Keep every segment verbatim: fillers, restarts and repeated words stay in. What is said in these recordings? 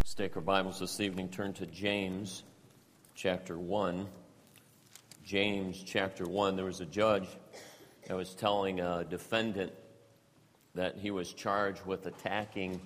Let's take our Bibles this evening, turn to James chapter one. James chapter one, there was a judge that was telling a defendant that he was charged with attacking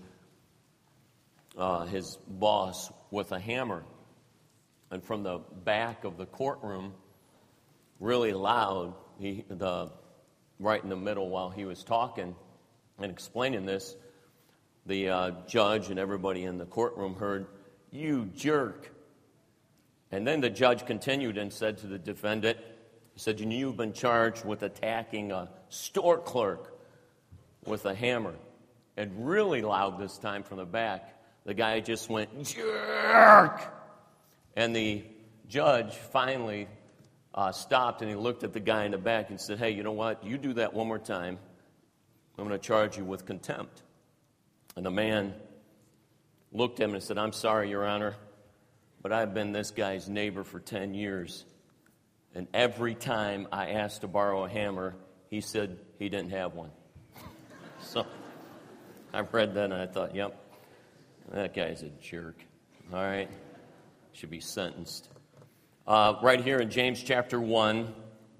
uh, his boss with a hammer. And from the back of the courtroom, really loud, he, the right in the middle while he was talking and explaining this, the uh, judge and everybody in the courtroom heard, "You jerk." And then the judge continued and said to the defendant, he said, "You've been charged with attacking a store clerk with a hammer." And really loud this time from the back, the guy just went, "Jerk!" And the judge finally uh, stopped and he looked at the guy in the back and said, "Hey, you know what? You do that one more time, I'm going to charge you with contempt." And the man looked at him and said, "I'm sorry, Your Honor, but I've been this guy's neighbor for ten years. And every time I asked to borrow a hammer, he said he didn't have one." So I read that and I thought, yep, that guy's a jerk. All right, should be sentenced. Uh, right here in James chapter one,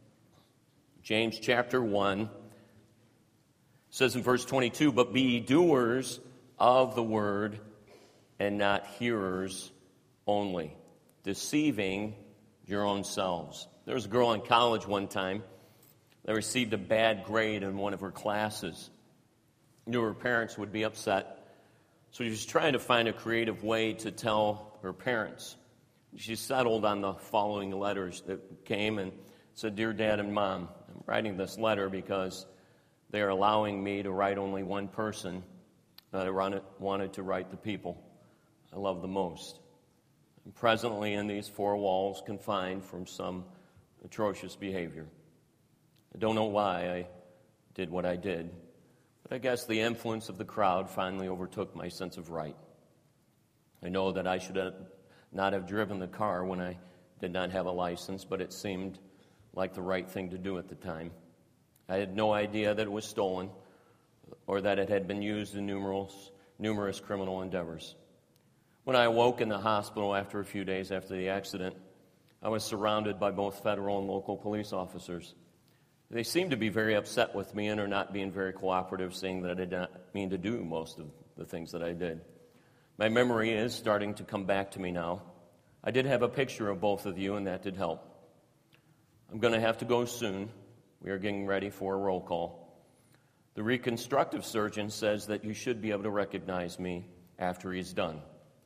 James chapter one, says in verse twenty-two, "But be ye doers of the word, and not hearers only, deceiving your own selves." There was a girl in college one time that received a bad grade in one of her classes. Knew her parents would be upset, so she was trying to find a creative way to tell her parents. She settled on the following letters that came and said, "Dear Dad and Mom, I'm writing this letter because they are allowing me to write only one person that I wanted to write the people I love the most. I'm presently in these four walls, confined from some atrocious behavior. I don't know why I did what I did, but I guess the influence of the crowd finally overtook my sense of right. I know that I should have not have driven the car when I did not have a license, but it seemed like the right thing to do at the time. I had no idea that it was stolen or that it had been used in numerous, numerous criminal endeavors. When I awoke in the hospital after a few days after the accident, I was surrounded by both federal and local police officers. They seemed to be very upset with me and are not being very cooperative, saying that I did not mean to do most of the things that I did. My memory is starting to come back to me now. I did have a picture of both of you, and that did help. I'm going to have to go soon. We are getting ready for a roll call. The reconstructive surgeon says that you should be able to recognize me after he's done."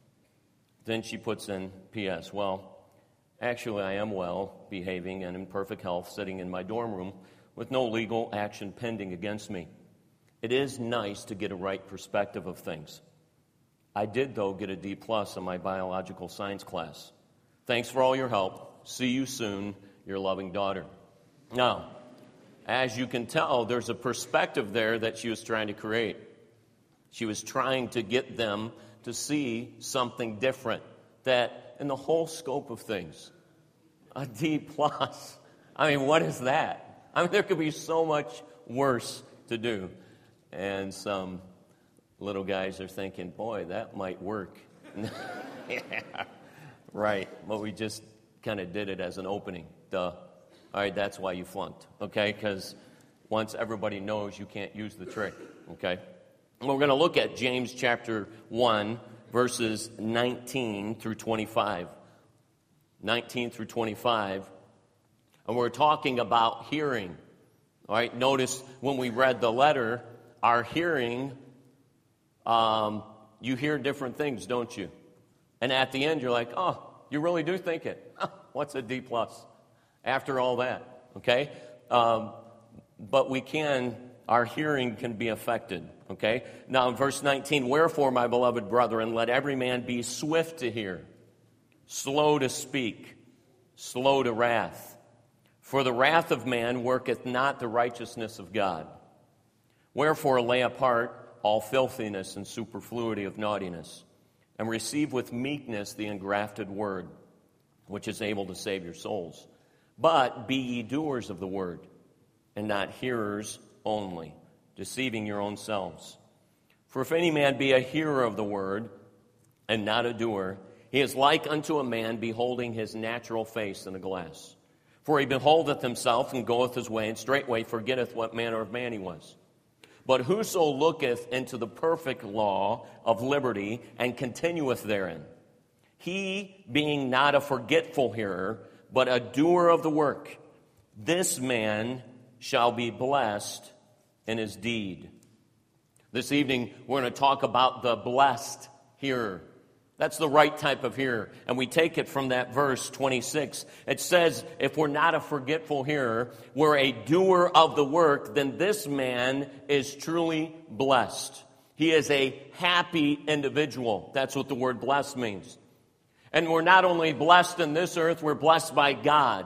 Then she puts in P S, "Well, actually I am well, behaving, and in perfect health, sitting in my dorm room with no legal action pending against me. It is nice to get a right perspective of things. I did, though, get a D plus in my biological science class. Thanks for all your help. See you soon, your loving daughter." Now, as you can tell, there's a perspective there that she was trying to create. She was trying to get them to see something different, that in the whole scope of things, a D plus. I mean, what is that? I mean, there could be so much worse to do. And some little guys are thinking, boy, that might work. Yeah, right. But we just kind of did it as an opening. Duh. All right, that's why you flunked, okay? Because once everybody knows, you can't use the trick, okay? And we're going to look at James chapter one, verses nineteen through twenty-five. nineteen through twenty-five. And we're talking about hearing. All right, notice when we read the letter, our hearing, um, you hear different things, don't you? And at the end, you're like, oh, you really do think it. What's a D plus? After all that, okay? Um, but we can, our hearing can be affected, okay? Now in verse nineteen, "Wherefore, my beloved brethren, let every man be swift to hear, slow to speak, slow to wrath. For the wrath of man worketh not the righteousness of God. Wherefore, lay apart all filthiness and superfluity of naughtiness, and receive with meekness the engrafted word, which is able to save your souls. But be ye doers of the word, and not hearers only, deceiving your own selves. For if any man be a hearer of the word, and not a doer, he is like unto a man beholding his natural face in a glass. For he beholdeth himself, and goeth his way, and straightway forgetteth what manner of man he was. But whoso looketh into the perfect law of liberty, and continueth therein, he being not a forgetful hearer, but a doer of the work, this man shall be blessed in his deed. This evening, we're going to talk about the blessed hearer. That's the right type of hearer. And we take it from that verse twenty-six. It says, if we're not a forgetful hearer, we're a doer of the work, then this man is truly blessed. He is a happy individual. That's what the word blessed means. And we're not only blessed in this earth, we're blessed by God.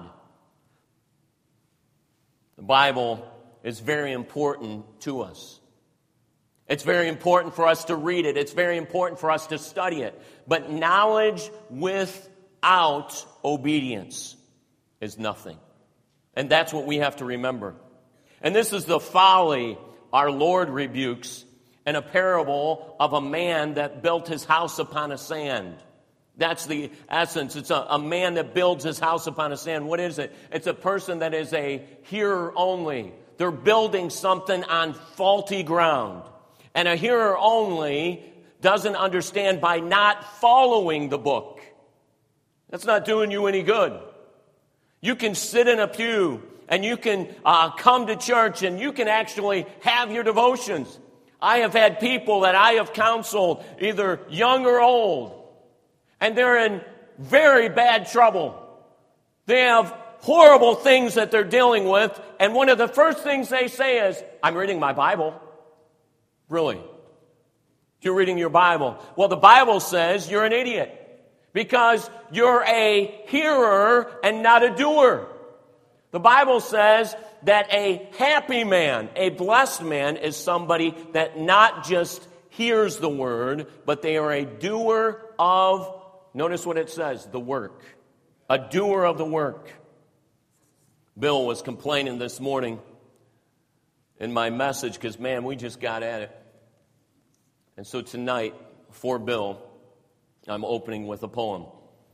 The Bible is very important to us. It's very important for us to read it. It's very important for us to study it. But knowledge without obedience is nothing. And that's what we have to remember. And this is the folly our Lord rebukes in a parable of a man that built his house upon a sand. That's the essence. It's a, a man that builds his house upon a sand. What is it? It's a person that is a hearer only. They're building something on faulty ground. And a hearer only doesn't understand by not following the book. That's not doing you any good. You can sit in a pew and you can uh, come to church and you can actually have your devotions. I have had people that I have counseled, either young or old, and they're in very bad trouble. They have horrible things that they're dealing with, and one of the first things they say is, I'm reading my Bible. Really? You're reading your Bible. Well, the Bible says you're an idiot because you're a hearer and not a doer. The Bible says that a happy man, a blessed man, is somebody that not just hears the word, but they are a doer of, notice what it says, the work. A doer of the work. Bill was complaining this morning in my message because, man, we just got at it. And so tonight, for Bill, I'm opening with a poem.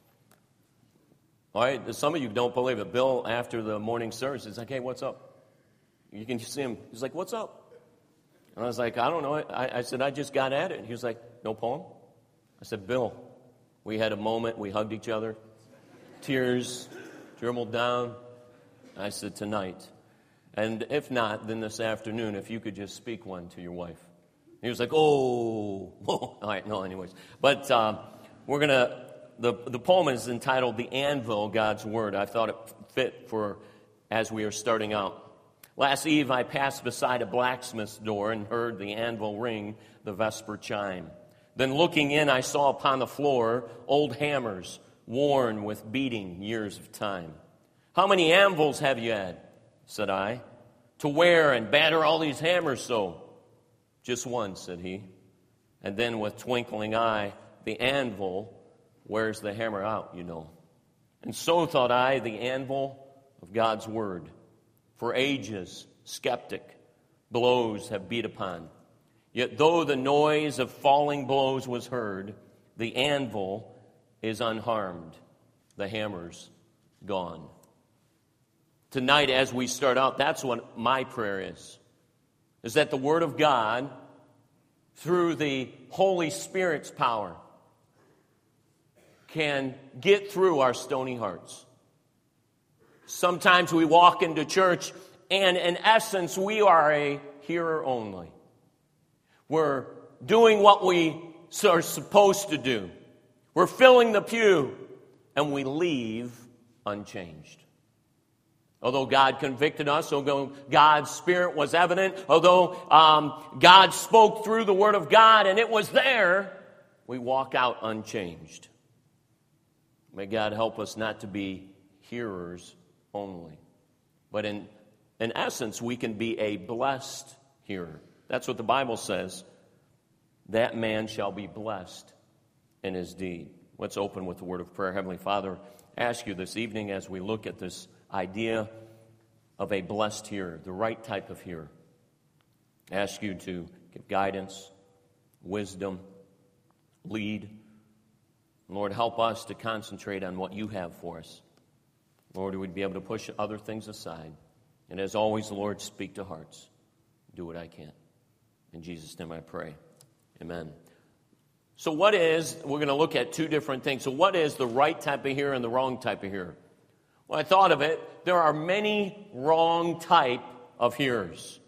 All right, some of you don't believe it. Bill, after the morning service, is like, hey, what's up? You can see him. He's like, what's up? And I was like, I don't know. I, I said, I just got at it. And he was like, no poem? I said, Bill, we had a moment. We hugged each other. Tears dribbled down. I said, tonight. And if not, then this afternoon, if you could just speak one to your wife. He was like, oh, whoa. All right, no, anyways. But um, we're going to, the, the poem is entitled The Anvil, God's Word. I thought it fit for as we are starting out. Last eve, I passed beside a blacksmith's door and heard the anvil ring the vesper chime. Then looking in, I saw upon the floor old hammers, worn with beating years of time. How many anvils have you had, said I, to wear and batter all these hammers so? Just one, said he. And then with twinkling eye, the anvil wears the hammer out, you know. And so thought I, the anvil of God's word. For ages, skeptic blows have beat upon. Yet though the noise of falling blows was heard, the anvil is unharmed, the hammer's gone. Tonight, as we start out, that's what my prayer is. Is that the Word of God, through the Holy Spirit's power, can get through our stony hearts. Sometimes we walk into church, and in essence, we are a hearer only. We're doing what we are supposed to do. We're filling the pew, and we leave unchanged. Although God convicted us, although God's Spirit was evident, although um, God spoke through the Word of God and it was there, we walk out unchanged. May God help us not to be hearers only. But in, in essence, we can be a blessed hearer. That's what the Bible says. That man shall be blessed in his deed. Let's open with the word of prayer. Heavenly Father, I ask you this evening as we look at this idea of a blessed hearer, the right type of hearer. I ask you to give guidance, wisdom, lead, Lord, help us to concentrate on what you have for us. Lord, we'd be able to push other things aside. And as always, Lord, speak to hearts. Do what I can. In Jesus' name I pray. Amen. So what is, we're going to look at two different things. So what is the right type of hearer and the wrong type of hearer? When I thought of it, there are many wrong type of hearers.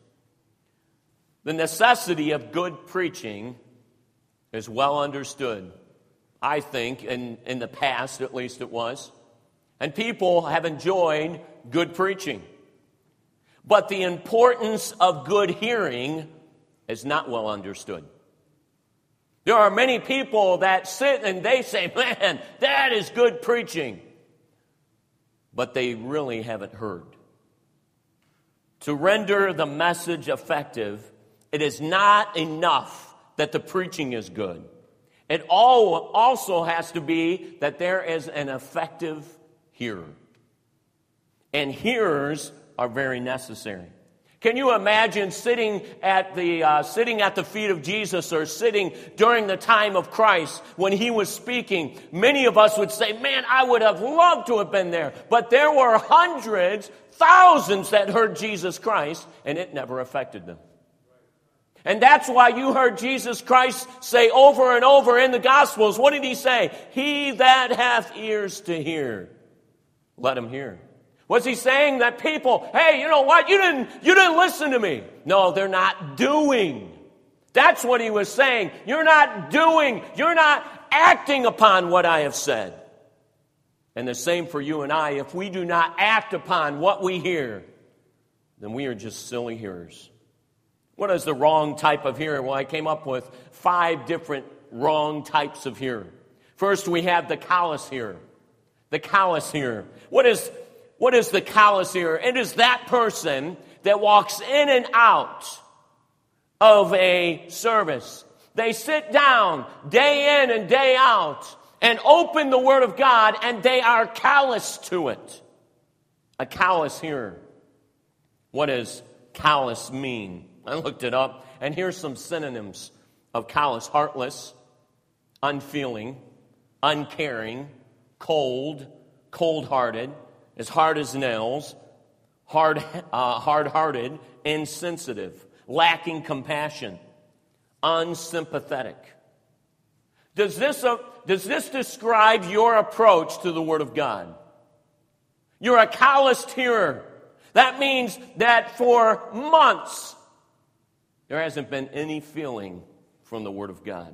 The necessity of good preaching is well understood. I think, in, in the past at least it was. And people have enjoyed good preaching. But the importance of good hearing is not well understood. There are many people that sit and they say, man, that is good preaching. But they really haven't heard. To render the message effective, it is not enough that the preaching is good. It all also has to be that there is an effective hearer. And hearers are very necessary. Can you imagine sitting at the uh, sitting at the feet of Jesus, or sitting during the time of Christ when he was speaking? Many of us would say, man, I would have loved to have been there. But there were hundreds, thousands that heard Jesus Christ, and it never affected them. And that's why you heard Jesus Christ say over and over in the Gospels, what did he say? He that hath ears to hear, let him hear. Was he saying that people, hey, you know what, you didn't, you didn't listen to me? No, they're not doing. That's what he was saying. You're not doing, you're not acting upon what I have said. And the same for you and I. If we do not act upon what we hear, then we are just silly hearers. What is the wrong type of hearer? Well, I came up with five different wrong types of hearer. First, we have the callous hearer. The callous hearer. What is, what is the callous hearer? It is that person that walks in and out of a service. They sit down day in and day out and open the Word of God, and they are callous to it. A callous hearer. What does callous mean? I looked it up, and here's some synonyms of callous: heartless, unfeeling, uncaring, cold, cold-hearted, as hard as nails, hard, uh, hard-hearted, insensitive, lacking compassion, unsympathetic. Does this, uh, does this describe your approach to the Word of God? You're a calloused hearer. That means that for months, there hasn't been any feeling from the Word of God.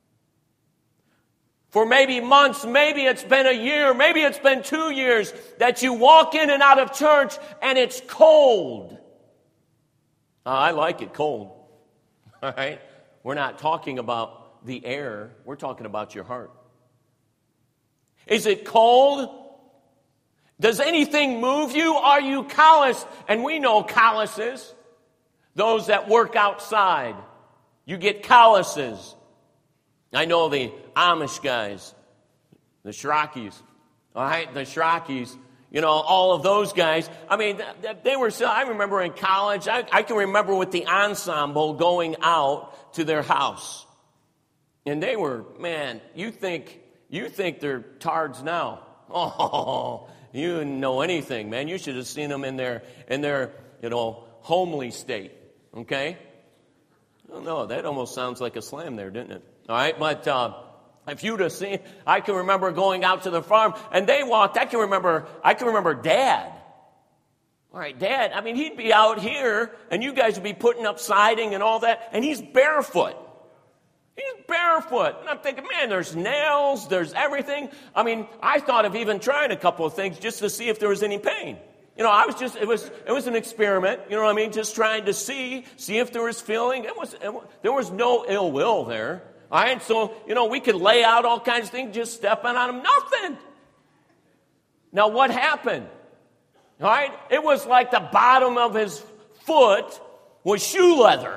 For maybe months, maybe it's been a year, maybe it's been two years that you walk in and out of church and it's cold. Uh, I like it cold. All right? We're not talking about the air. We're talking about your heart. Is it cold? Does anything move you? Are you callous? And we know calluses. Those that work outside, you get calluses. I know the Amish guys, the Shrockys, all right, the Shrockys, you know, all of those guys. I mean, they were, I remember in college, I, I can remember with the ensemble going out to their house. And they were, man, you think, you think they're tards now. Oh, you didn't know anything, man. You should have seen them in their, in their, you know, homely state. Okay? Oh, no, that almost sounds like a slam there, didn't it? All right, but uh, if you'd have seen, I can remember going out to the farm, and they walked, I can remember, I can remember Dad. All right, Dad, I mean, he'd be out here, and you guys would be putting up siding and all that, and he's barefoot. He's barefoot. And I'm thinking, man, there's nails, there's everything. I mean, I thought of even trying a couple of things just to see if there was any pain. You know, I was just, it was it was an experiment, you know what I mean? Just trying to see, see if there was feeling. It was, it, there was no ill will there. All right, so, you know, we could lay out all kinds of things, just stepping on them, nothing. Now, what happened? All right, it was like the bottom of his foot was shoe leather.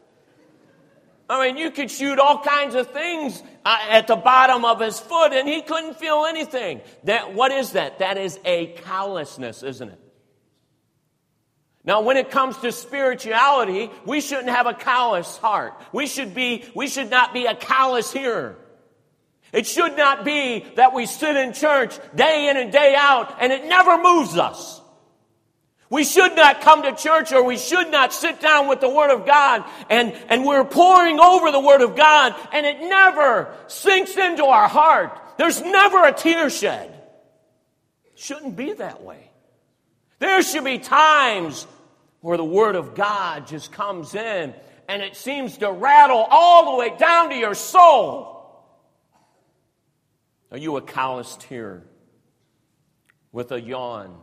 I mean, you could shoot all kinds of things uh, at the bottom of his foot, and he couldn't feel anything. That, what is that? That is a callousness, isn't it? Now, when it comes to spirituality, we shouldn't have a callous heart. We should be, we should not be a callous hearer. It should not be that we sit in church day in and day out and it never moves us. We should not come to church, or we should not sit down with the Word of God and, and we're pouring over the Word of God and it never sinks into our heart. There's never a tear shed. It shouldn't be that way. There should be times where the Word of God just comes in and it seems to rattle all the way down to your soul. Are you a calloused hearer with a yawn,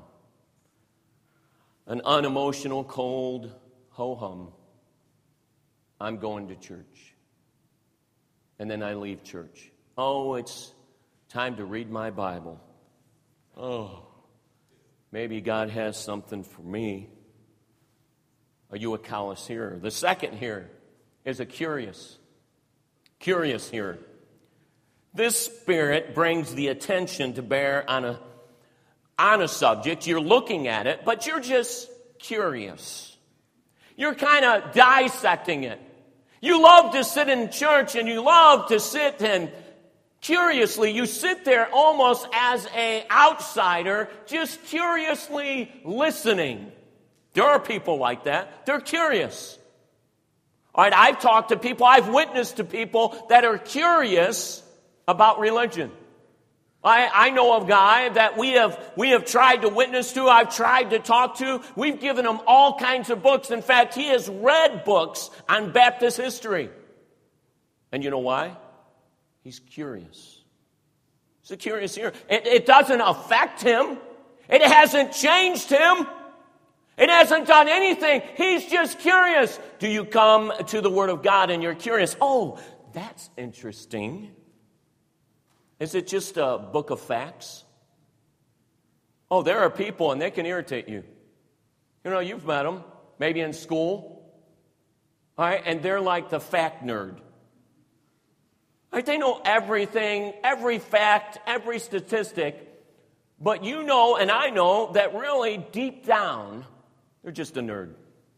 an unemotional, cold ho-hum? I'm going to church. And then I leave church. Oh, it's time to read my Bible. Oh, maybe God has something for me. Are you a callous hearer? The second here is a curious, curious hearer. This spirit brings the attention to bear on a, on a subject. You're looking at it, but you're just curious. You're kind of dissecting it. You love to sit in church and you love to sit and curiously, you sit there almost as an outsider, just curiously listening. There are people like that. They're curious. All right, I've talked to people, I've witnessed to people that are curious about religion. I, I know of a guy that we have we have tried to witness to, I've tried to talk to. We've given him all kinds of books. In fact, he has read books on Baptist history. And you know why? He's curious. He's a curious hearer. It, it doesn't affect him. It hasn't changed him. It hasn't done anything. He's just curious. Do you come to the Word of God and you're curious? Oh, that's interesting. Is it just a book of facts? Oh, there are people and they can irritate you. You know, you've met them, maybe in school. All right, and they're like the fact nerd. All right, they know everything, every fact, every statistic. But you know, and I know, that really deep down, they're just a nerd.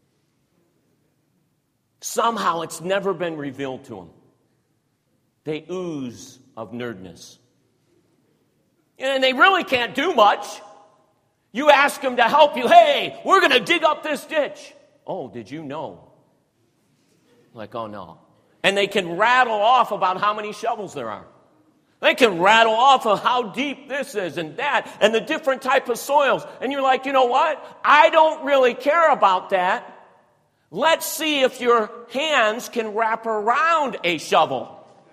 Somehow it's never been revealed to them. They ooze of nerdness. And they really can't do much. You ask them to help you. Hey, we're going to dig up this ditch. Oh, did you know? Like, oh no. And they can rattle off about how many shovels there are. They can rattle off of how deep this is and that and the different type of soils. And you're like, you know what? I don't really care about that. Let's see if your hands can wrap around a shovel.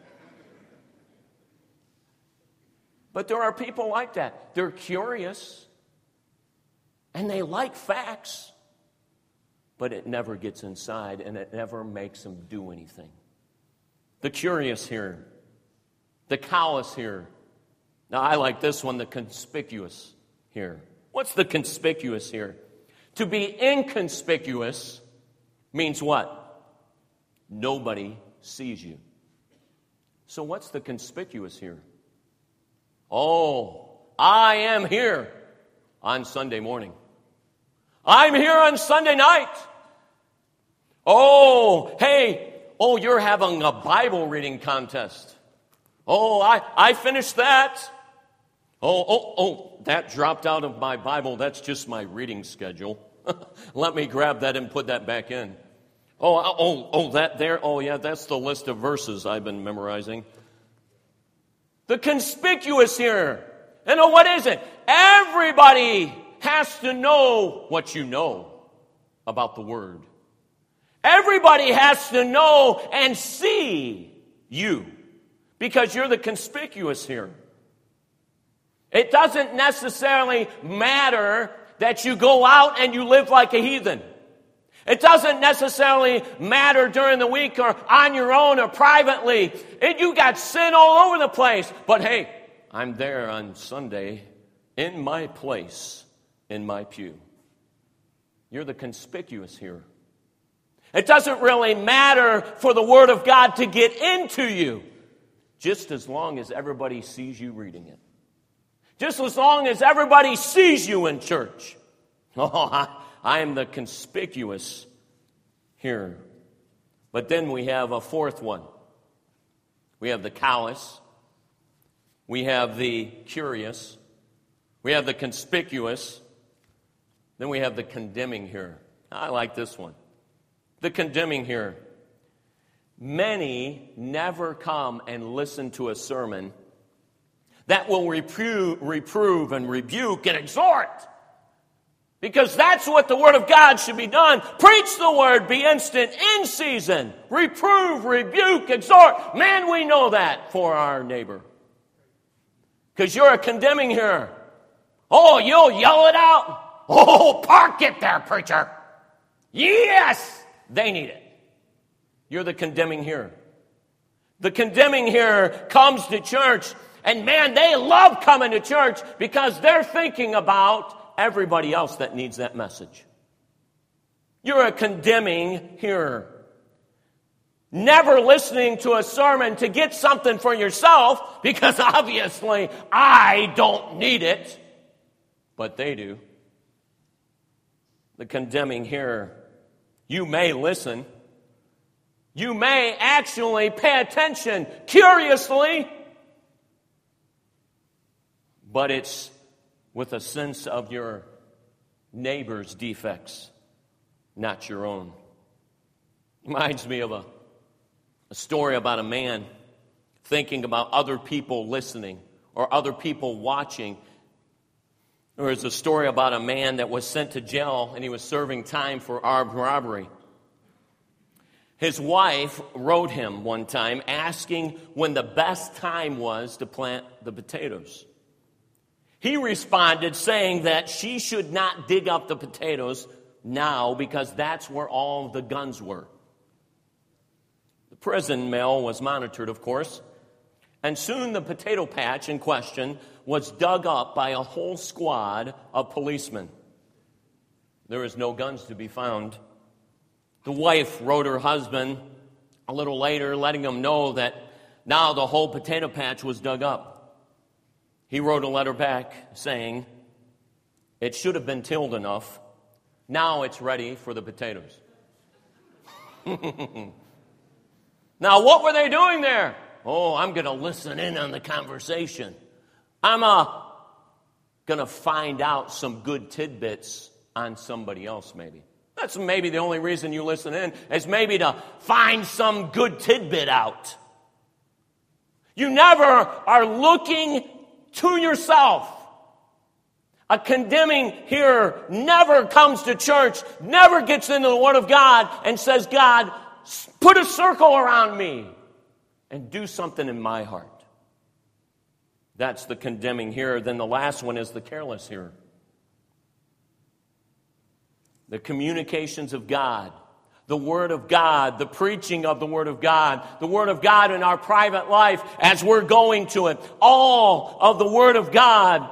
But there are people like that. They're curious. And they like facts. But it never gets inside and it never makes them do anything. The curious here. The callous here. Now I like this one, the conspicuous here. What's the conspicuous here? To be inconspicuous means what? Nobody sees you. So what's the conspicuous here? Oh, I am here on Sunday morning. I'm here on Sunday night. Oh, hey, oh, you're having a Bible reading contest. Oh, I, I finished that. Oh, oh, oh, that dropped out of my Bible. That's just my reading schedule. Let me grab that and put that back in. Oh, oh, oh, that there. Oh, yeah, that's the list of verses I've been memorizing. The conspicuous here. And oh, what is it? Everybody has to know what you know about the Word. Everybody has to know and see you because you're the conspicuous here. It doesn't necessarily matter that you go out and you live like a heathen. It doesn't necessarily matter during the week or on your own or privately. It, you got sin all over the place. But hey, I'm there on Sunday in my place, in my pew. You're the conspicuous here. It doesn't really matter for the Word of God to get into you, just as long as everybody sees you reading it. Just as long as everybody sees you in church. Oh, I, I am the conspicuous here. But then we have a fourth one. We have the callous. We have the curious. We have the conspicuous. Then we have the condemning hearer. I like this one. The condemning hearer. Many never come and listen to a sermon that will reprove, reprove and rebuke and exhort. Because that's what the Word of God should be done. Preach the Word, be instant, in season. Reprove, rebuke, exhort. Man, we know that for our neighbor. Because you're a condemning hearer. Oh, you'll yell it out. Oh, park it there, preacher. Yes, they need it. You're the condemning hearer. The condemning hearer comes to church, and man, they love coming to church because they're thinking about everybody else that needs that message. You're a condemning hearer. Never listening to a sermon to get something for yourself because obviously I don't need it, but they do. The condemning hearer. You may listen. You may actually pay attention curiously, but it's with a sense of your neighbor's defects, not your own. Reminds me of a, a story about a man thinking about other people listening or other people watching. There was a story about a man that was sent to jail and he was serving time for armed robbery. His wife wrote him one time asking when the best time was to plant the potatoes. He responded saying that she should not dig up the potatoes now because that's where all the guns were. The prison mail was monitored, of course, and soon the potato patch in question was dug up by a whole squad of policemen. There was no guns to be found. The wife wrote her husband a little later, letting him know that now the whole potato patch was dug up. He wrote a letter back saying, it should have been tilled enough. Now it's ready for the potatoes. Now, what were they doing there? Oh, I'm going to listen in on the conversation. I'm uh, going to find out some good tidbits on somebody else, maybe. That's maybe the only reason you listen in, is maybe to find some good tidbit out. You never are looking to yourself. A condemning hearer never comes to church, never gets into the Word of God and says, God, put a circle around me and do something in my heart. That's the condemning hearer. Then the last one is the careless hearer. The communications of God, the Word of God, the preaching of the Word of God, the Word of God in our private life as we're going to it, all of the Word of God.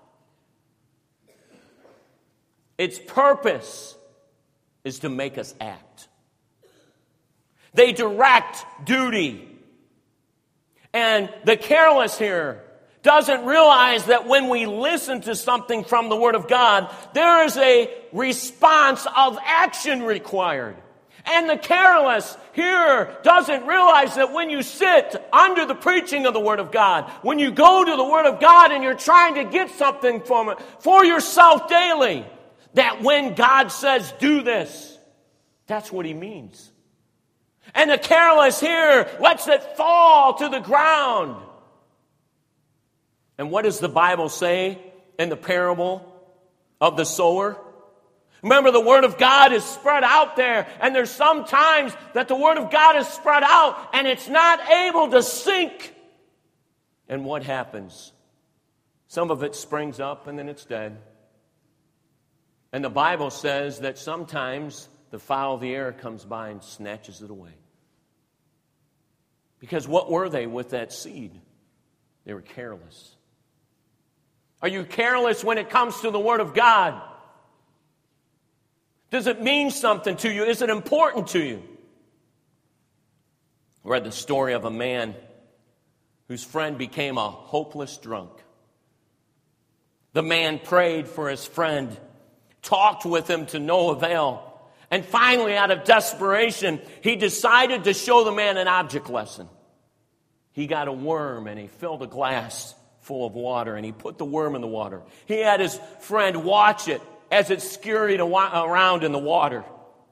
Its purpose is to make us act. They direct duty. And the careless hearer doesn't realize that when we listen to something from the Word of God, there is a response of action required. And the careless hearer doesn't realize that when you sit under the preaching of the Word of God, when you go to the Word of God and you're trying to get something from it for yourself daily, that when God says do this, that's what He means. And the careless hearer lets it fall to the ground. And what does the Bible say in the parable of the sower? Remember, the Word of God is spread out there, and there's some times that the Word of God is spread out, and it's not able to sink. And what happens? Some of it springs up, and then it's dead. And the Bible says that sometimes the fowl of the air comes by and snatches it away. Because what were they with that seed? They were careless. Are you careless when it comes to the Word of God? Does it mean something to you? Is it important to you? I read the story of a man whose friend became a hopeless drunk. The man prayed for his friend, talked with him to no avail, and finally, out of desperation, he decided to show the man an object lesson. He got a worm and he filled a glass full of water, and he put the worm in the water. He had his friend watch it as it scurried around in the water.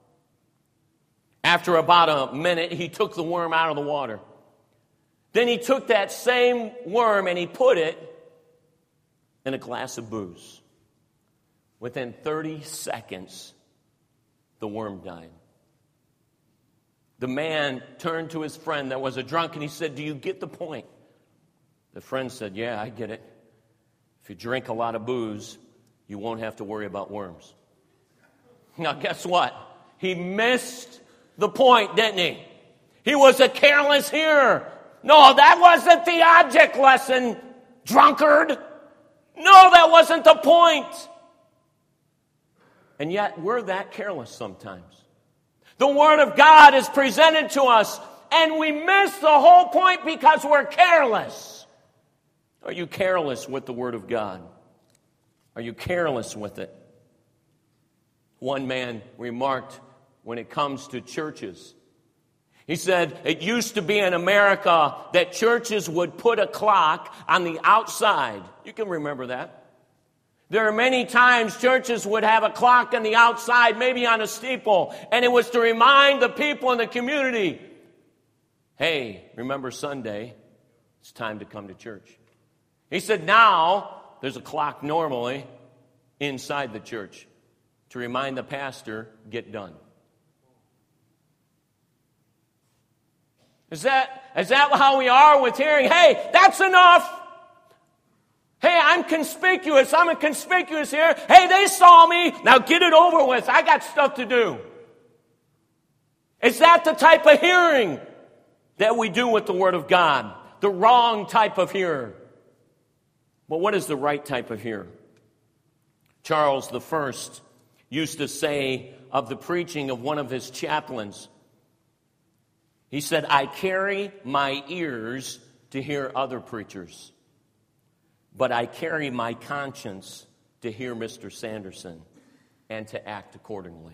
After about a minute, he took the worm out of the water. Then he took that same worm and he put it in a glass of booze. Within thirty seconds, the worm died. The man turned to his friend that was a drunk and he said, "Do you get the point?" The friend said, "Yeah, I get it. If you drink a lot of booze, you won't have to worry about worms." Now, guess what? He missed the point, didn't he? He was a careless hearer. No, that wasn't the object lesson, drunkard. No, that wasn't the point. And yet, we're that careless sometimes. The Word of God is presented to us, and we miss the whole point because we're careless. Are you careless with the Word of God? Are you careless with it? One man remarked when it comes to churches, he said, it used to be in America that churches would put a clock on the outside. You can remember that. There are many times churches would have a clock on the outside, maybe on a steeple, and it was to remind the people in the community, hey, remember Sunday, it's time to come to church. He said now there's a clock normally inside the church to remind the pastor, get done. Is that, is that how we are with hearing? Hey, that's enough. Hey, I'm conspicuous. I'm a conspicuous here. Hey, they saw me. Now get it over with. I got stuff to do. Is that the type of hearing that we do with the Word of God? The wrong type of hearer. Well, what is the right type of hearer? Charles the First used to say of the preaching of one of his chaplains, he said, I carry my ears to hear other preachers, but I carry my conscience to hear Mister Sanderson and to act accordingly.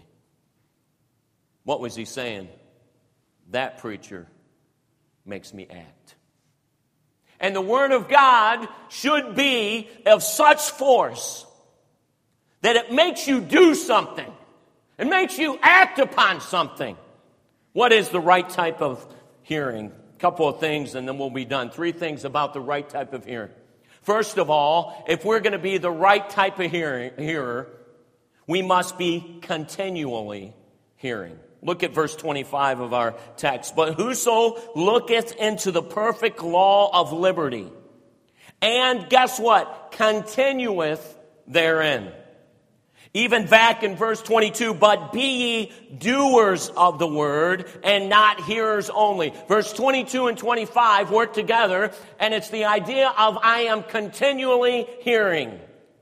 What was he saying? That preacher makes me act. And the Word of God should be of such force that it makes you do something. It makes you act upon something. What is the right type of hearing? A couple of things and then we'll be done. Three things about the right type of hearing. First of all, if we're going to be the right type of hearing, hearer, we must be continually hearing. Look at verse twenty-five of our text. But whoso looketh into the perfect law of liberty, and guess what? Continueth therein. Even back in verse twenty-two, but be ye doers of the word and not hearers only. Verse twenty-two and twenty-five work together, and it's the idea of I am continually hearing.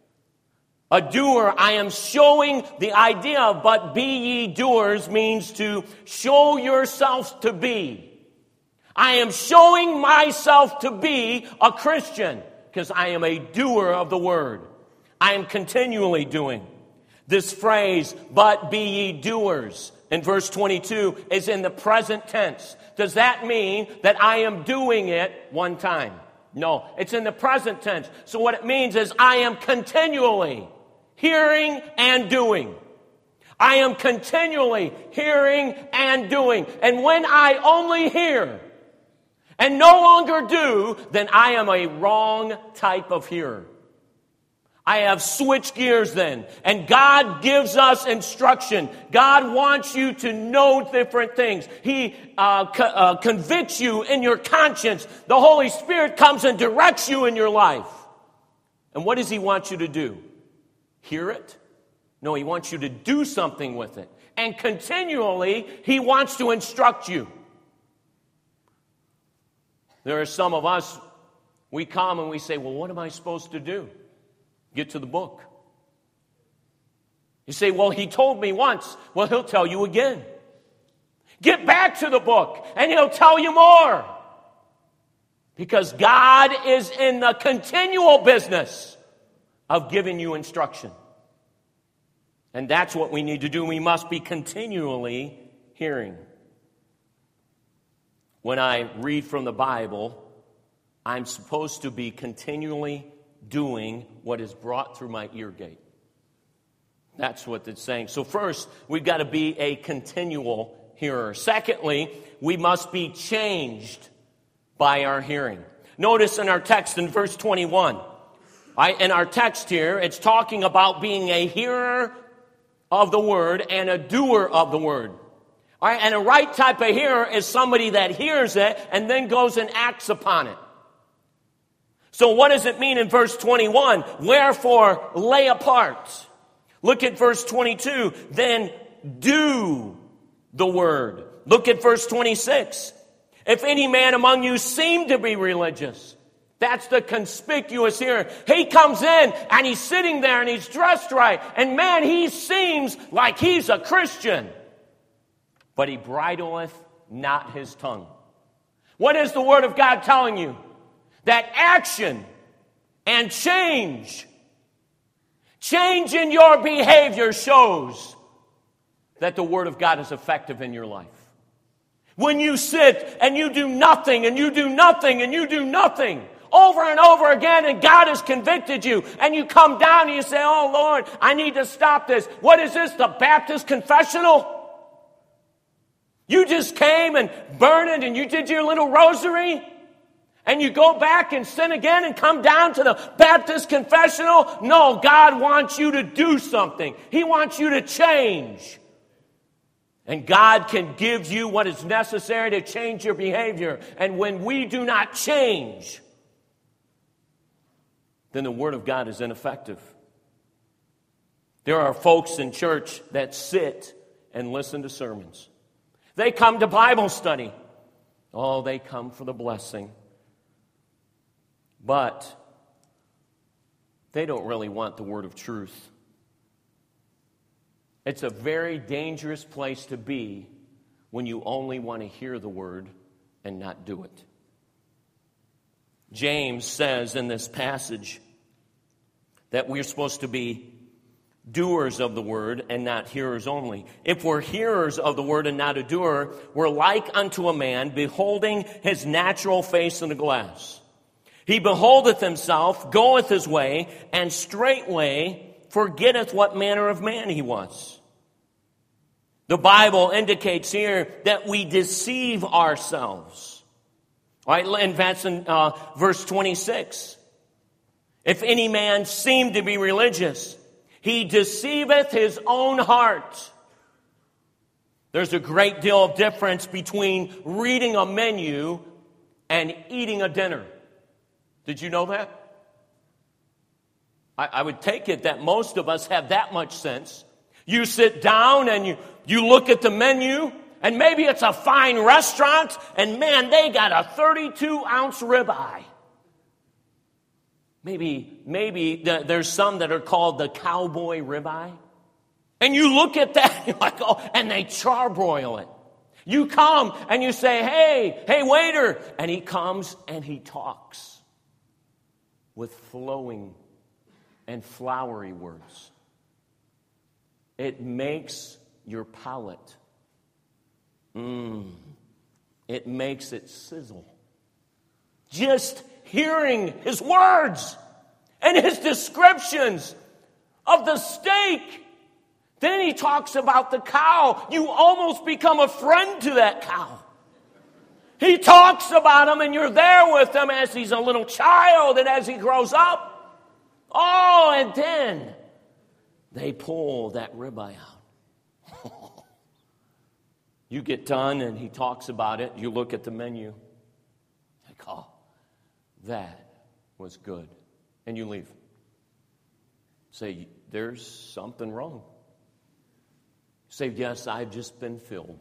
A doer, I am showing the idea of but be ye doers means to show yourself to be. I am showing myself to be a Christian because I am a doer of the word. I am continually doing. This phrase, but be ye doers, in verse twenty-two, is in the present tense. Does that mean that I am doing it one time? No, it's in the present tense. So what it means is I am continually hearing and doing. I am continually hearing and doing. And when I only hear and no longer do, then I am a wrong type of hearer. I have switched gears then. And God gives us instruction. God wants you to know different things. He uh, co- uh, convicts you in your conscience. The Holy Spirit comes and directs you in your life. And what does He want you to do? Hear it? No, He wants you to do something with it. And continually, He wants to instruct you. There are some of us, we come and we say, well, what am I supposed to do? Get to the book. You say, well, He told me once. Well, He'll tell you again. Get back to the book, and He'll tell you more. Because God is in the continual business of giving you instruction. And that's what we need to do. We must be continually hearing. When I read from the Bible, I'm supposed to be continually doing what is brought through my ear gate. That's what it's saying. So first, we've got to be a continual hearer. Secondly, we must be changed by our hearing. Notice in our text in verse twenty-one, I, in our text here, it's talking about being a hearer of the word and a doer of the word. All right, and a right type of hearer is somebody that hears it and then goes and acts upon it. So what does it mean in verse twenty-one? Wherefore, lay apart. Look at verse twenty-two. Then do the word. Look at verse twenty-six. If any man among you seem to be religious, that's the conspicuous hearer. He comes in and he's sitting there and he's dressed right. And man, he seems like he's a Christian. But he bridleth not his tongue. What is the word of God telling you? That action and change, change in your behavior shows that the word of God is effective in your life. When you sit and you do nothing and you do nothing and you do nothing over and over again and God has convicted you and you come down and you say, oh Lord, I need to stop this. What is this, the Baptist confessional? You just came and burned it and you did your little rosary and you go back and sin again and come down to the Baptist confessional? No, God wants you to do something. He wants you to change. And God can give you what is necessary to change your behavior. And when we do not change, then the Word of God is ineffective. There are folks in church that sit and listen to sermons. They come to Bible study. Oh, they come for the blessing. But they don't really want the word of truth. It's a very dangerous place to be when you only want to hear the word and not do it. James says in this passage that we're supposed to be doers of the word and not hearers only. If we're hearers of the word and not a doer, we're like unto a man beholding his natural face in a glass. He beholdeth himself, goeth his way, and straightway forgetteth what manner of man he was. The Bible indicates here that we deceive ourselves. All right, and that's in uh, verse twenty-six. If any man seem to be religious, he deceiveth his own heart. There's a great deal of difference between reading a menu and eating a dinner. Did you know that? I, I would take it that most of us have that much sense. You sit down and you, you look at the menu, and maybe it's a fine restaurant, and man, they got a thirty-two ounce ribeye. Maybe, maybe the, there's some that are called the cowboy ribeye. And you look at that, and you're like, oh, and they charbroil it. You come and you say, hey, hey, waiter. And he comes and he talks with flowing and flowery words. It makes your palate, mmm, it makes it sizzle. Just hearing his words and his descriptions of the steak. Then he talks about the cow. You almost become a friend to that cow. He talks about him and you're there with him as he's a little child and as he grows up. Oh, and then they pull that ribeye out. You get done and he talks about it. You look at the menu. Like, oh, that was good. And you leave. Say, there's something wrong. Say, yes, I've just been filled.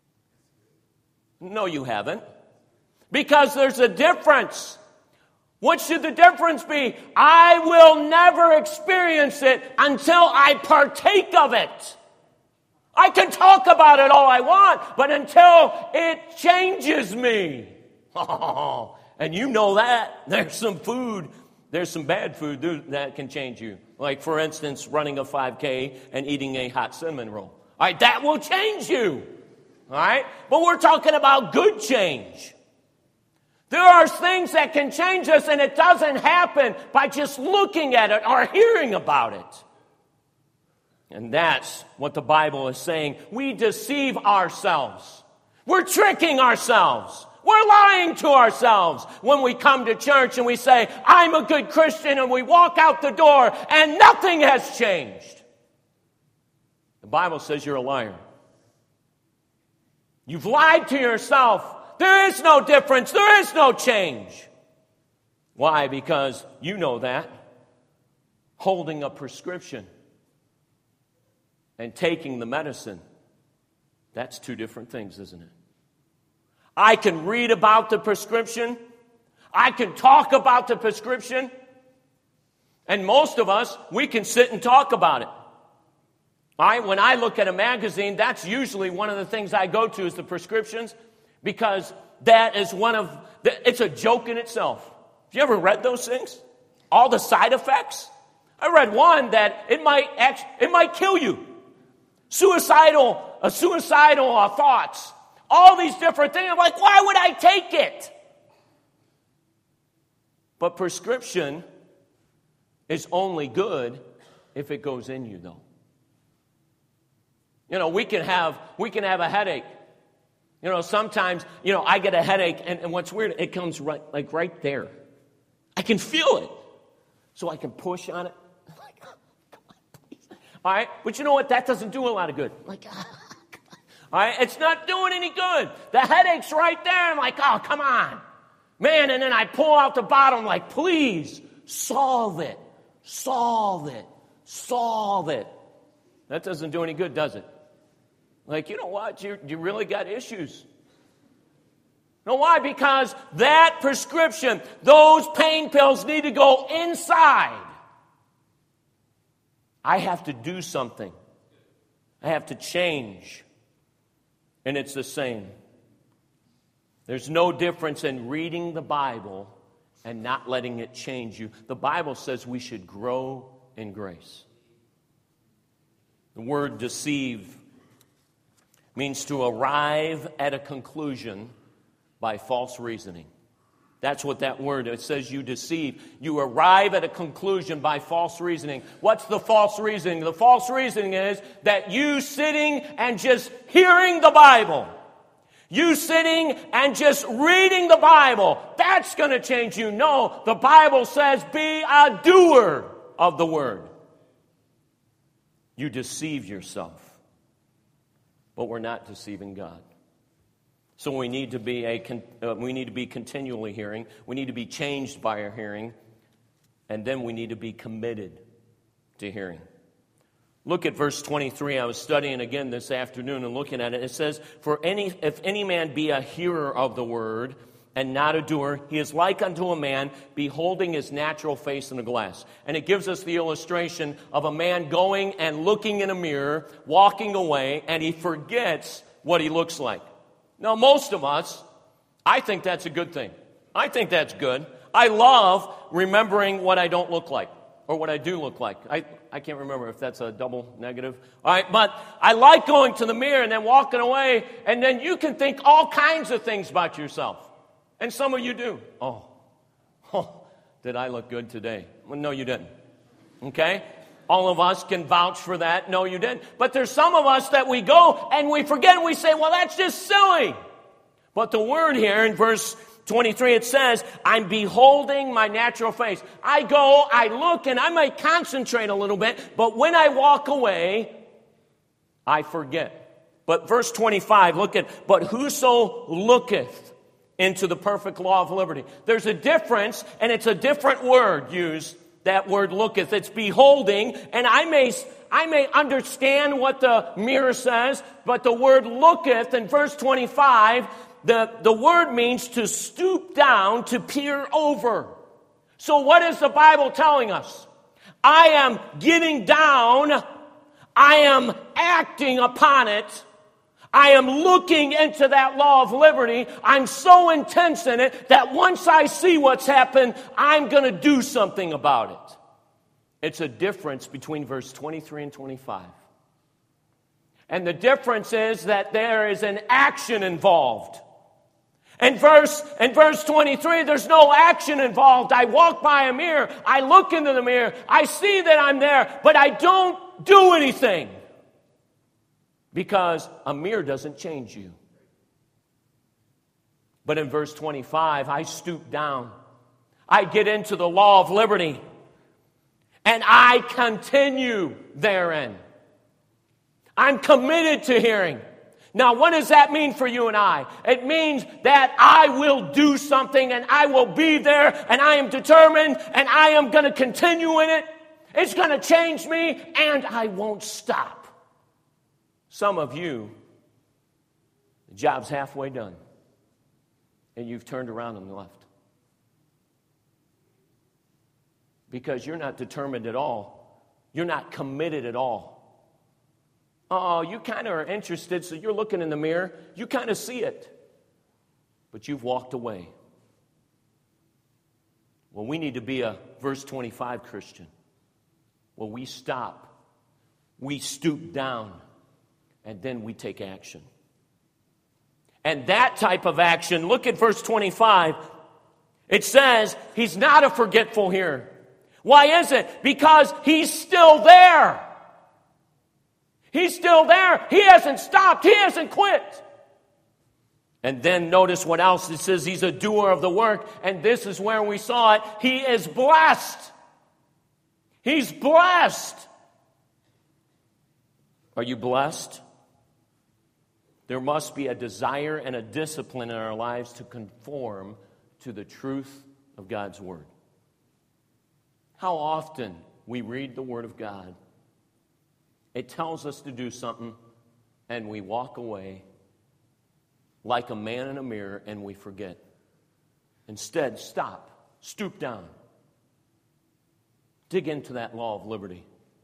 No, you haven't. Because there's a difference. What should the difference be? I will never experience it until I partake of it. I can talk about it all I want, but until it changes me. Oh, and you know that. There's some food, there's some bad food that can change you. Like, for instance, running a five K and eating a hot cinnamon roll. All right, that will change you. All right? But we're talking about good change. There are things that can change us, and it doesn't happen by just looking at it or hearing about it. And that's what the Bible is saying. We deceive ourselves. We're tricking ourselves. We're lying to ourselves when we come to church and we say, I'm a good Christian, and we walk out the door and nothing has changed. The Bible says you're a liar. You've lied to yourself. There is no difference. There is no change. Why? Because you know that. Holding a prescription and taking the medicine, that's two different things, isn't it? I can read about the prescription. I can talk about the prescription. And most of us, we can sit and talk about it. I, when I look at a magazine, that's usually one of the things I go to is the prescriptions, because that is one of, the, it's a joke in itself. Have you ever read those things? All the side effects? I read one that it might act, it might kill you. Suicidal, uh, suicidal uh, thoughts. All these different things. I'm like, why would I take it? But prescription is only good if it goes in you, though. You know, we can have we can have a headache. You know, sometimes, you know, I get a headache, and, and what's weird, it comes right, like right there. I can feel it. So I can push on it. I'm like, oh, come on, please. All right? But you know what? That doesn't do a lot of good. I'm like, ah, come on. All right? It's not doing any good. The headache's right there. I'm like, oh, come on. Man, and then I pull out the bottle. I'm like, please, solve it. Solve it. Solve it. That doesn't do any good, does it? Like, you know what? You, you really got issues. You know why? Because that prescription, those pain pills need to go inside. I have to do something. I have to change. And it's the same. There's no difference in reading the Bible and not letting it change you. The Bible says we should grow in grace. The word deceive means to arrive at a conclusion by false reasoning. That's what that word, it says you deceive. You arrive at a conclusion by false reasoning. What's the false reasoning? The false reasoning is that you sitting and just hearing the Bible, you sitting and just reading the Bible, that's going to change you. No, the Bible says be a doer of the word. You deceive yourself. But we're not deceiving God. So we need to be a uh, we need to be continually hearing. We need to be changed by our hearing, and then we need to be committed to hearing. Look at verse twenty-three. I was studying again this afternoon and looking at it. It says, "For any if any man be a hearer of the word and not a doer, he is like unto a man beholding his natural face in a glass." And it gives us the illustration of a man going and looking in a mirror, walking away, and he forgets what he looks like. Now, most of us, I think that's a good thing. I think that's good. I love remembering what I don't look like, or what I do look like. I, I can't remember if that's a double negative. All right, but I like going to the mirror and then walking away, and then you can think all kinds of things about yourself. And some of you do. Oh, oh, did I look good today? Well, no, you didn't. Okay? All of us can vouch for that. No, you didn't. But there's some of us that we go and we forget and we say, well, that's just silly. But the word here in verse twenty-three, it says, I'm beholding my natural face. I go, I look, and I might concentrate a little bit, but when I walk away, I forget. But verse twenty-five, look at, but whoso looketh into the perfect law of liberty. There's a difference, and it's a different word used. That word looketh. It's beholding, and I may I may understand what the mirror says, but the word looketh in verse twenty-five, the, the word means to stoop down, to peer over. So what is the Bible telling us? I am getting down, I am acting upon it, I am looking into that law of liberty. I'm so intense in it that once I see what's happened, I'm going to do something about it. It's a difference between verse twenty-three and twenty-five. And the difference is that there is an action involved. And verse, in verse twenty-three, there's no action involved. I walk by a mirror. I look into the mirror. I see that I'm there, but I don't do anything. Because a mirror doesn't change you. But in verse twenty-five, I stoop down. I get into the law of liberty. And I continue therein. I'm committed to hearing. Now, what does that mean for you and I? It means that I will do something and I will be there and I am determined and I am going to continue in it. It's going to change me and I won't stop. Some of you, the job's halfway done and you've turned around and left. Because you're not determined at all. You're not committed at all. Oh, you kind of are interested, so you're looking in the mirror. You kind of see it. But you've walked away. Well, we need to be a verse twenty-five Christian. Well, we stop. We stoop down. And then we take action. And that type of action, look at verse twenty-five. It says, he's not a forgetful hearer. Why is it? Because he's still there. He's still there. He hasn't stopped. He hasn't quit. And then notice what else it says. He's a doer of the work. And this is where we saw it. He is blessed. He's blessed. Are you blessed? There must be a desire and a discipline in our lives to conform to the truth of God's Word. How often we read the Word of God, it tells us to do something, and we walk away like a man in a mirror, and we forget. Instead, stop, stoop down, dig into that law of liberty.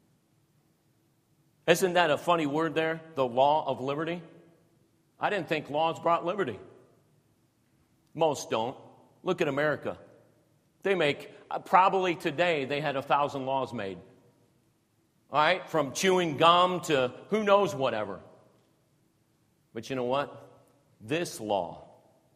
Isn't that a funny word there, the law of liberty? I didn't think laws brought liberty. Most don't. Look at America. They make, uh, probably today, they had a thousand laws made. All right, from chewing gum to who knows whatever. But you know what? This law,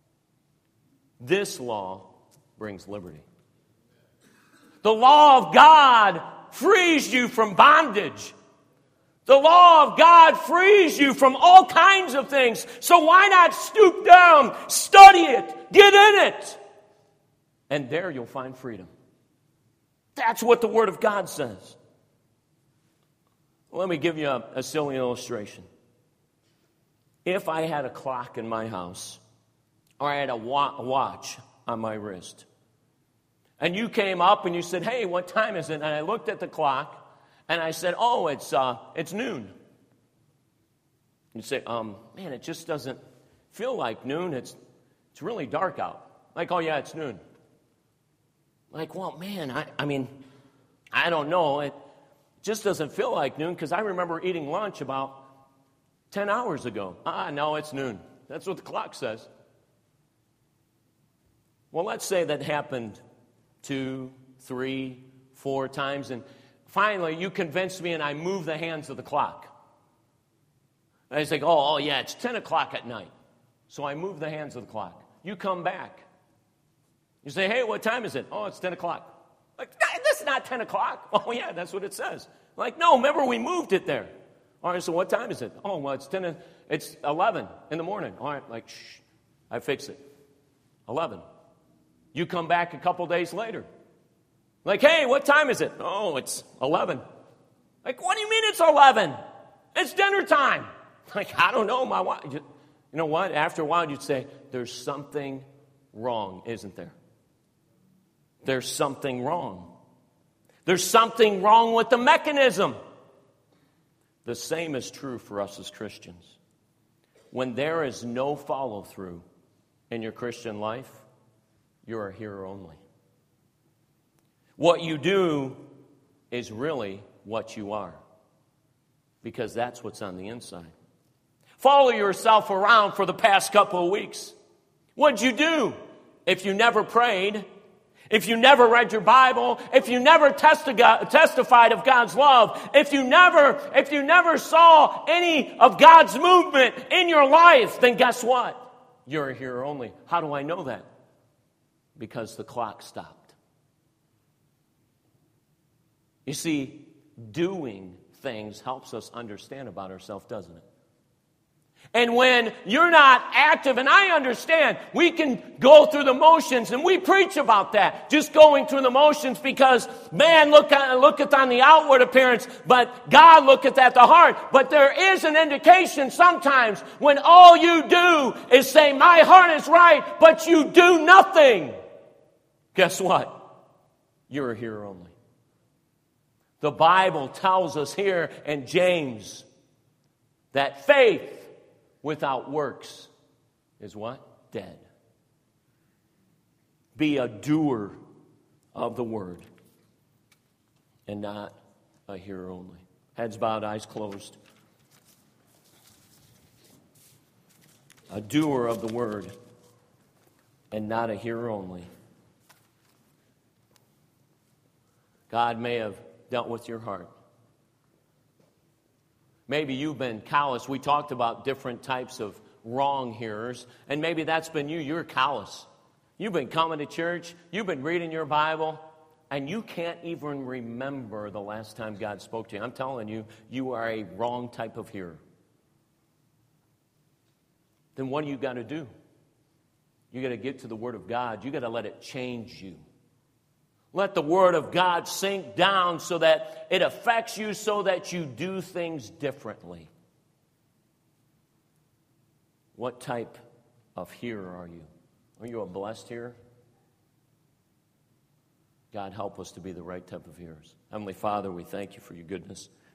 this law brings liberty. The law of God frees you from bondage. The law of God frees you from all kinds of things. So why not stoop down, study it, get in it, and there you'll find freedom. That's what the Word of God says. Let me give you a, a silly illustration. If I had a clock in my house, or I had a, wa- a watch on my wrist, and you came up and you said, hey, what time is it? And I looked at the clock, and I said, oh, it's uh, it's noon. You say, um, man, it just doesn't feel like noon. It's it's really dark out. Like, oh, yeah, it's noon. Like, well, man, I, I mean, I don't know. It just doesn't feel like noon because I remember eating lunch about ten hours ago. Ah, no, it's noon. That's what the clock says. Well, let's say that happened two, three, four times, and finally you convinced me and I moved the hands of the clock. And I say, oh, oh, yeah, it's ten o'clock at night. So I move the hands of the clock. You come back. You say, hey, what time is it? Oh, it's ten o'clock. Like, that's not ten o'clock. Oh, yeah, that's what it says. Like, no, remember we moved it there. All right, so what time is it? Oh, well, it's ten. It's eleven in the morning. All right, like, shh, I fix it. eleven. You come back a couple days later. Like, hey, what time is it? Oh, it's eleven. Like, what do you mean it's eleven? It's dinner time. Like, I don't know, my wife. You know what? After a while, you'd say, there's something wrong, isn't there? There's something wrong. There's something wrong with the mechanism. The same is true for us as Christians. When there is no follow-through in your Christian life, you're a hearer only. What you do is really what you are, because that's what's on the inside. Follow yourself around for the past couple of weeks. What'd you do? If you never prayed, if you never read your Bible, if you never testi- testified of God's love, if you never, if you never saw any of God's movement in your life, then guess what? You're a hearer only. How do I know that? Because the clock stopped. You see, doing things helps us understand about ourselves, doesn't it? And when you're not active, and I understand, we can go through the motions, and we preach about that, just going through the motions, because man look at look at on the outward appearance, but God looketh at the heart. But there is an indication sometimes when all you do is say, my heart is right, but you do nothing. Guess what? You're a hearer only. The Bible tells us here in James that faith without works is what? Dead. Be a doer of the word and not a hearer only. Heads bowed, eyes closed. A doer of the word and not a hearer only. God may have dealt with your heart. Maybe you've been callous. We talked about different types of wrong hearers, and maybe that's been you. You're callous. You've been coming to church, you've been reading your Bible, and you can't even remember the last time God spoke to you. I'm telling you, you are a wrong type of hearer. Then what do you got to do? You got to get to the Word of God. You got to let it change you. Let the Word of God sink down so that it affects you, so that you do things differently. What type of hearer are you? Are you a blessed hearer? God, help us to be the right type of hearers. Heavenly Father, we thank you for your goodness.